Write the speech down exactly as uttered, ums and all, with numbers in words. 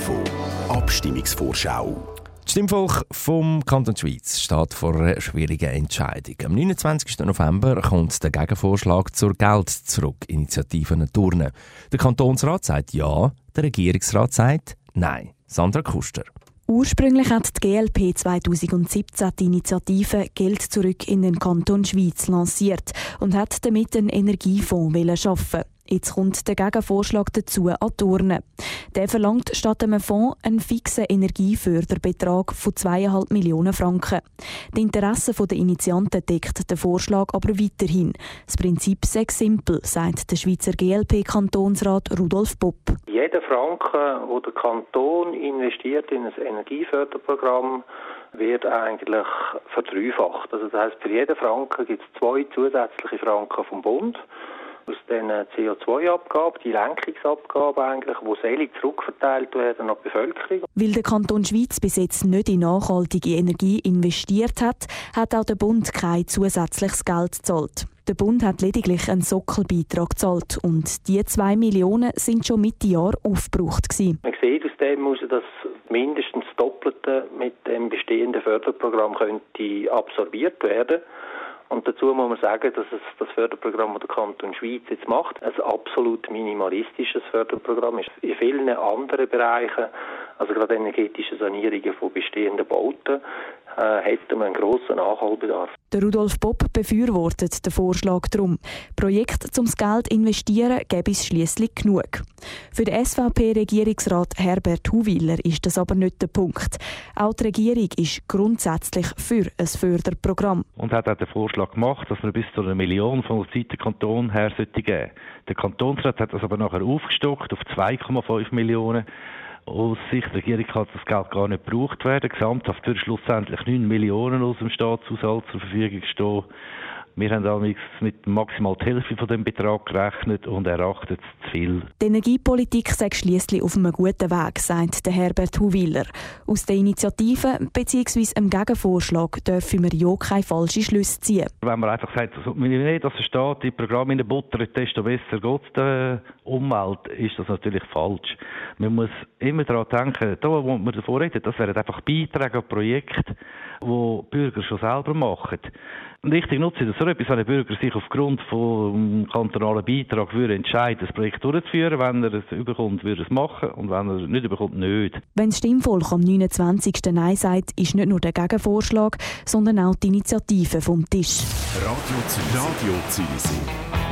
Info Abstimmungsvorschau. Das Stimmvolk vom Kanton Schwyz steht vor einer schwierigen Entscheidung. Am neunundzwanzigsten November kommt der Gegenvorschlag zur Geld-zurück-Initiative Turnen. Der Kantonsrat sagt ja, der Regierungsrat sagt nein. Sandra Kuster. Ursprünglich hat die G L P zweitausendsiebzehn die Initiative «Geld zurück in den Kanton Schwyz» lanciert und hat damit einen Energiefonds schaffen. Jetzt kommt der Gegenvorschlag dazu an die Urne. Der verlangt statt einem Fonds einen fixen Energieförderbetrag von zweieinhalb Millionen Franken. Die Interessen der Initianten deckt der Vorschlag aber weiterhin. Das Prinzip sei simpel, sagt der Schweizer G L P-Kantonsrat Rudolf Popp. Jeder Franken, den der Kanton investiert in ein Energieförderprogramm, wird eigentlich verdreifacht. Also das heisst, für jeden Franken gibt es zwei zusätzliche Franken vom Bund. Aus den C O zwei Abgaben, die Lenkungsabgaben eigentlich, die selig zurückverteilt werden an die Bevölkerung. Weil der Kanton Schwyz bis jetzt nicht in nachhaltige Energie investiert hat, hat auch der Bund kein zusätzliches Geld gezahlt. Der Bund hat lediglich einen Sockelbeitrag gezahlt und diese zwei Millionen sind schon Mitte Jahr aufgebraucht gewesen. Man sieht aus dem heraus, dass mindestens das Doppelte mit dem bestehenden Förderprogramm könnte absorbiert werden. Und dazu muss man sagen, dass es das Förderprogramm, das der Kanton Schwyz jetzt macht, ein absolut minimalistisches Förderprogramm ist. In vielen anderen Bereichen, also gerade energetische Sanierungen von bestehenden Bauten, äh, hätten wir einen grossen Nachholbedarf. Der Rudolf Popp befürwortet den Vorschlag darum. Projekte zum Geld investieren gäbe es schliesslich genug. Für den S V P-Regierungsrat Herbert Huwiler ist das aber nicht der Punkt. Auch die Regierung ist grundsätzlich für ein Förderprogramm. Und hat auch den Vorschlag gemacht, dass man bis zu einer Million von der Seite des Kantons her geben sollte. Der Kantonsrat hat das aber nachher aufgestockt auf zwei Komma fünf Millionen. Aus Sicht der Regierung kann das Geld gar nicht gebraucht werden. Gesamthaft würde schlussendlich neun Millionen aus dem Staatshaushalt zur Verfügung stehen. Wir haben allerdings mit maximal die Hälfte von dem Betrag gerechnet und erachten es zu viel. Die Energiepolitik sei schliesslich auf einem guten Weg, sagt der Herbert Huwiler. Aus der Initiative bzw. dem Gegenvorschlag dürfen wir ja keine falschen Schlüsse ziehen. Wenn man einfach sagt, also, wenn nicht, dass der Staat die Programme in der Butter, desto besser geht es der Umwelt, ist das natürlich falsch. Man muss immer daran denken, da wo man davor redet, das wären einfach Beiträge an Projekte, die die Bürger schon selber machen. Richtig nutzen das so etwas, wenn ein Bürger sich aufgrund vom kantonalen Beitrag würde entscheiden, das Projekt durchzuführen. Wenn er es überkommt, würde er es machen und wenn er es nicht überkommt, nicht. Wenn das Stimmvolk am neunundzwanzigsten Nein sagt, ist nicht nur der Gegenvorschlag, sondern auch die Initiative vom Tisch. Radio Zürich. Radio Zürich.